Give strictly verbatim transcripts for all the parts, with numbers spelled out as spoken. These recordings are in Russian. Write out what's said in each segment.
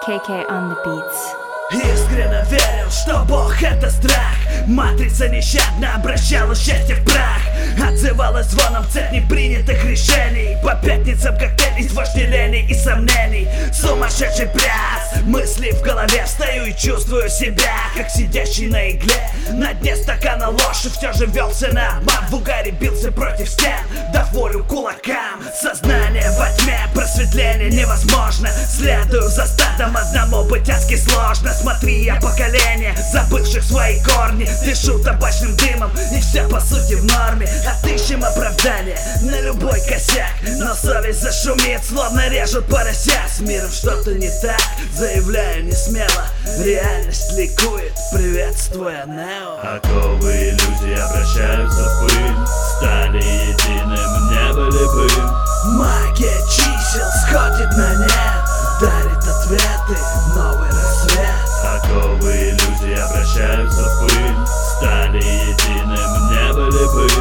кей кей on the beats. Искренне верил, что Бог — это страх. Матрица нещадно обращала счастье в прах. Отзывалась звоном цепь непринятых решений. По пятницам коктейль из вожделений и сомнений. Сумасшедший пляс, мысли в голове. Встаю и чувствую себя, как сидящий на игле. На дне стакана ложь, и все же велся на обман. В угаре бился против стен, дав волю кулакам. Сознание во тьме, просветление невозможно. Следую за стадом, одному быть адски сложно. Смотри, я поколение, забывших свои корни. Дышу табачным дымом, и все по сути в норме. Отыщем оправдание на любой косяк, но совесть зашумит, словно режут поросят. С миром что-то не так, заявляю не смело. Реальность ликует, приветствуя Нео. Оковы иллюзий обращаются в пыль. Стали единым, не были бы. Магия чисел сходит на нет, дарит ответы, новый рассвет. Оковы иллюзий обращаются в пыль. Стали единым, не были бы.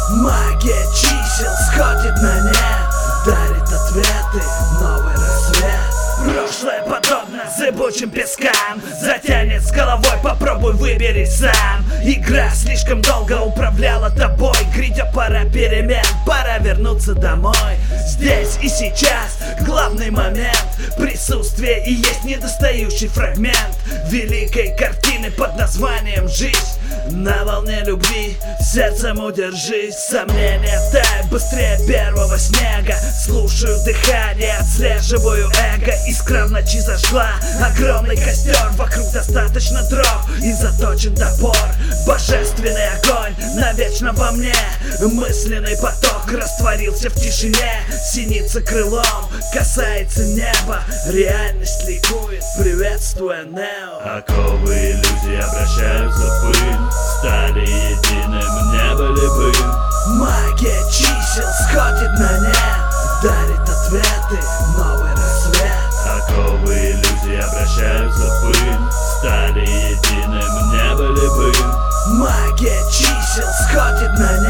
Магия чисел сходит на нет, дарит ответы, новый рассвет. Прошлое подобно зыбучим пескам, затянет с головой, попробуй выбери сам. Игра слишком долго управляла тобой, грядет пора перемен, пора вернуться домой. Здесь и сейчас главный момент, присутствие и есть недостающий фрагмент великой картины под названием «Жизнь». На волне любви сердцем удержись. Сомнения тают быстрее первого снега. Слушаю дыхание, отслеживаю эго. Искра в ночи зажгла огромный костер. Вокруг достаточно дров и заточен топор. Божественный огонь навечно во мне. Мысленный поток растворился в тишине. Синица крылом касается неба. Реальность ликует, приветствуя Нео. Оковы иллюзий обращаются в пыль. Стали единым, не были бы. Магия чисел сходит на нет, дарит ответы, новый рассвет. Оковы иллюзий обращаются в пыль. Стали единым, не были бы. Магия чисел сходит на нет.